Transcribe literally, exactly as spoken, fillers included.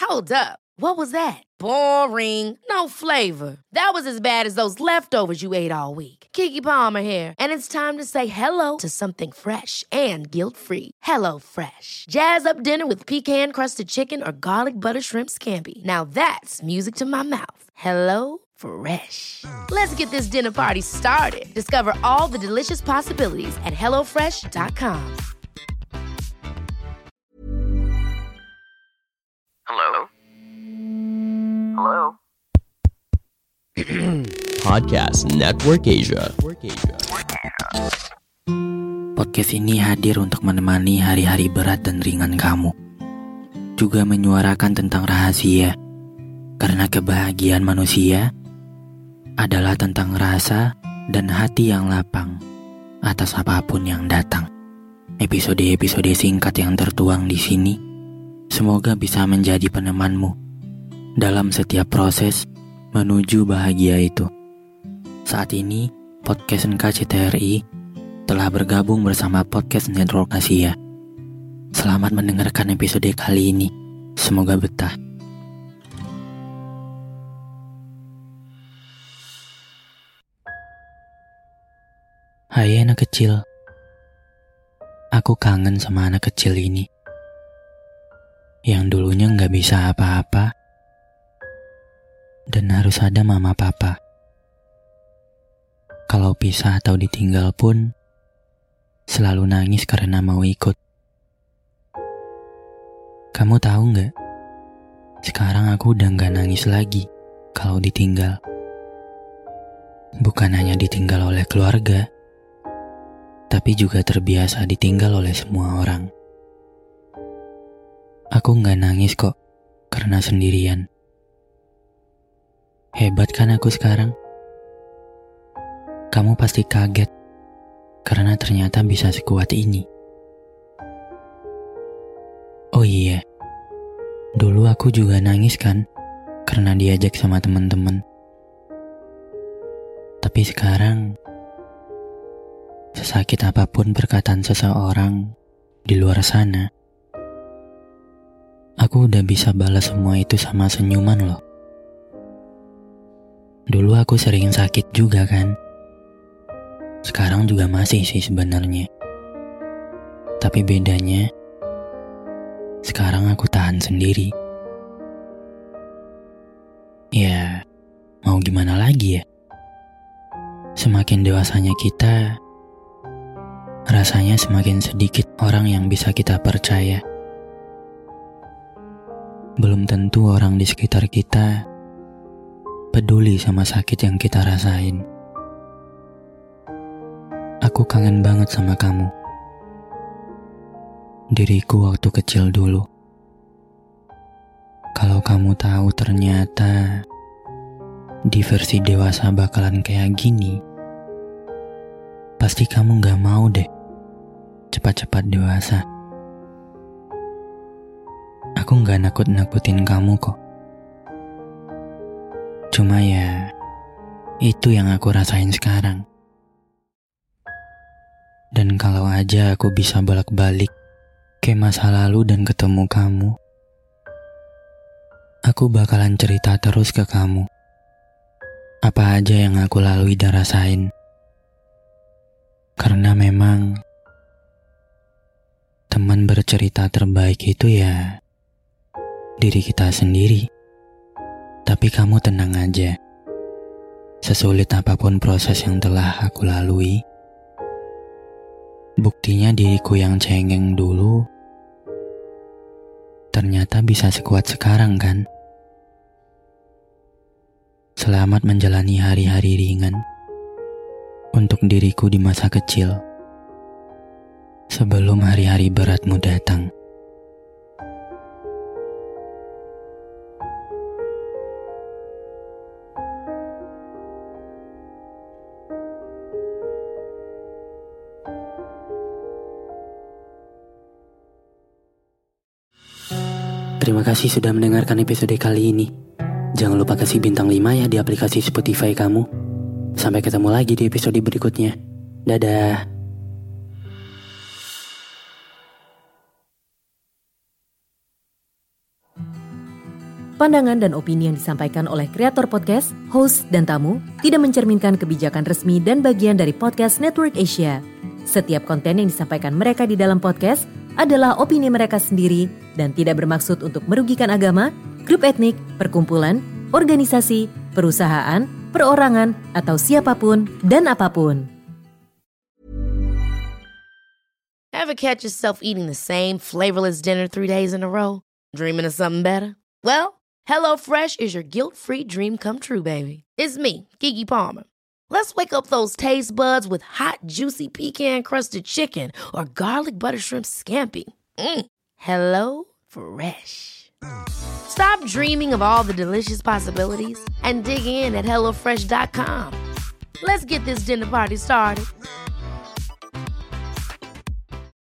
Hold up. What was that? Boring. No flavor. That was as bad as those leftovers you ate all week. Keke Palmer here, and it's time to say hello to something fresh and guilt-free. Hello Fresh. Jazz up dinner with pecan-crusted chicken or garlic butter shrimp scampi. Now that's music to my mouth. Hello Fresh. Let's get this dinner party started. Discover all the delicious possibilities at hello fresh dot com. Hello? Hello? Podcast Network Asia. Podcast ini hadir untuk menemani hari-hari berat dan ringan kamu. Juga menyuarakan tentang rahasia. Karena kebahagiaan manusia adalah tentang rasa dan hati yang lapang atas apapun yang datang. Episode-episode singkat yang tertuang di sini semoga bisa menjadi penemanmu dalam setiap proses menuju bahagia itu. Saat ini, Podcast N K C T R I telah bergabung bersama Podcast Network Asia. Selamat mendengarkan episode kali ini. Semoga betah. Hai anak kecil. Aku kangen sama anak kecil ini. Yang dulunya gak bisa apa-apa dan harus ada mama papa. Kalau pisah atau ditinggal pun selalu nangis karena mau ikut. Kamu tahu gak? Sekarang aku udah gak nangis lagi kalau ditinggal. Bukan hanya ditinggal oleh keluarga, tapi juga terbiasa ditinggal oleh semua orang. Aku gak nangis kok karena sendirian. Hebat kan aku sekarang? Kamu pasti kaget karena ternyata bisa sekuat ini. Oh iya, dulu aku juga nangis kan karena diajak sama teman-teman. Tapi sekarang, sesakit apapun perkataan seseorang di luar sana, aku udah bisa balas semua itu sama senyuman loh. Dulu aku sering sakit juga kan. Sekarang juga masih sih sebenarnya. Tapi bedanya, sekarang aku tahan sendiri. Ya, mau gimana lagi ya? Semakin dewasanya kita, rasanya semakin sedikit orang yang bisa kita percaya. Belum tentu orang di sekitar kita peduli sama sakit yang kita rasain. Aku kangen banget sama kamu. Diriku waktu kecil dulu. Kalau kamu tahu ternyata di versi dewasa bakalan kayak gini, pasti kamu gak mau deh cepat-cepat dewasa. Aku gak nakut-nakutin kamu kok. Cuma ya, itu yang aku rasain sekarang. Dan kalau aja aku bisa bolak-balik ke masa lalu dan ketemu kamu, aku bakalan cerita terus ke kamu apa aja yang aku lalui dan rasain. Karena memang teman bercerita terbaik itu ya diri kita sendiri. Tapi kamu tenang aja. Sesulit apapun proses yang telah aku lalui, buktinya diriku yang cengeng dulu ternyata bisa sekuat sekarang kan. Selamat menjalani hari-hari ringan untuk diriku di masa kecil sebelum hari-hari beratmu datang. Terima kasih sudah mendengarkan episode kali ini. Jangan lupa kasih bintang lima ya di aplikasi Spotify kamu. Sampai ketemu lagi di episode berikutnya. Dadah. Pandangan dan opini yang disampaikan oleh kreator podcast, host, dan tamu tidak mencerminkan kebijakan resmi dan bagian dari Podcast Network Asia. Setiap konten yang disampaikan mereka di dalam podcast adalah opini mereka sendiri dan tidak bermaksud untuk merugikan agama, grup etnik, perkumpulan, organisasi, perusahaan, perorangan, atau siapapun dan apapun. Ever catch yourself eating the same flavorless dinner three days in a row? Dreaming of something better? Well, HelloFresh is your guilt-free dream come true, baby. It's me, Keke Palmer. Let's wake up those taste buds with hot, juicy pecan-crusted chicken or garlic butter shrimp scampi. Mm. Hello Fresh. Stop dreaming of all the delicious possibilities and dig in at hello fresh dot com. Let's get this dinner party started.